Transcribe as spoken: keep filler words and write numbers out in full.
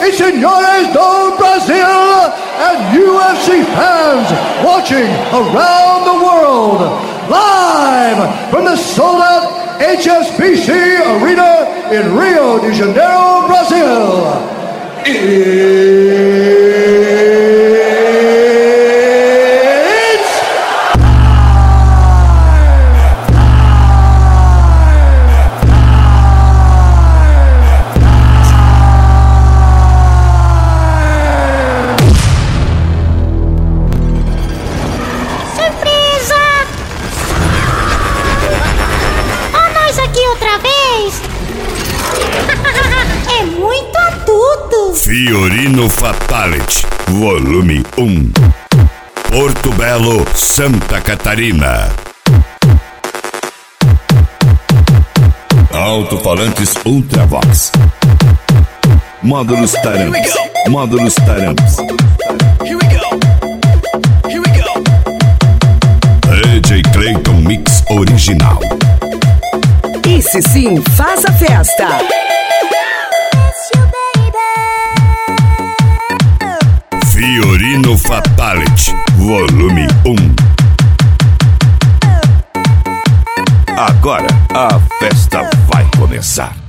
e senhores do Brasil, and U F C fans watching around the world, live from the sold-out H S B C Arena in Rio de Janeiro, Brazil. It's Fiorino Fatality, volume um. Porto Belo, Santa Catarina. Alto-falantes Ultravox. Módulos Taramps. Módulos Taramps. D J Clayton Mix Original. Esse sim faz a festa. Fiorino Fatality, volume um. Agora a festa vai começar.